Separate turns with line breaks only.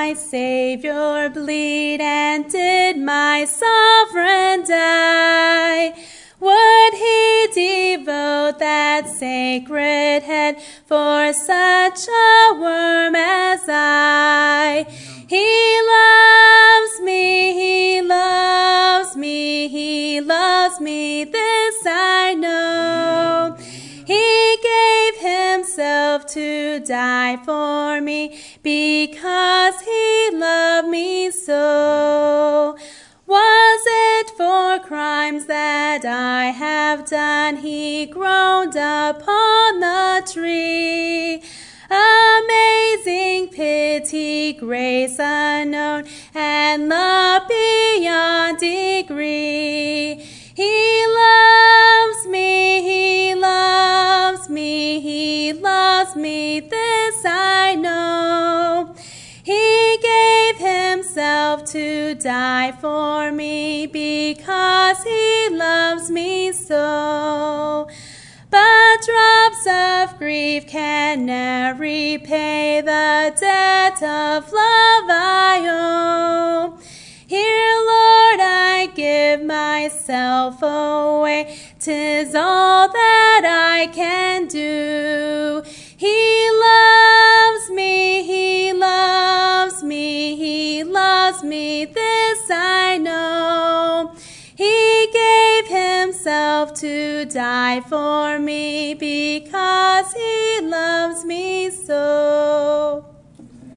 my Savior bleed, and did my sovereign die? Would he devote that sacred head for such a worm as I? He loves me, he loves me, he loves me, this I know. He gave himself to die for me, because he loved me so. Was it for crimes that I have done, he groaned upon the tree? Amazing pity, grace unknown, and love beyond degree. He loves me, he loves me, he loves me, this I know. He gave himself to die for me, because he loves me so. But drops of grief can ne'er repay the debt of love I owe. Here, Lord, I give myself away, 'tis all that I can do. He loves me, he loves me, he loves me, this I know. He gave himself to die for me, because he loves me so.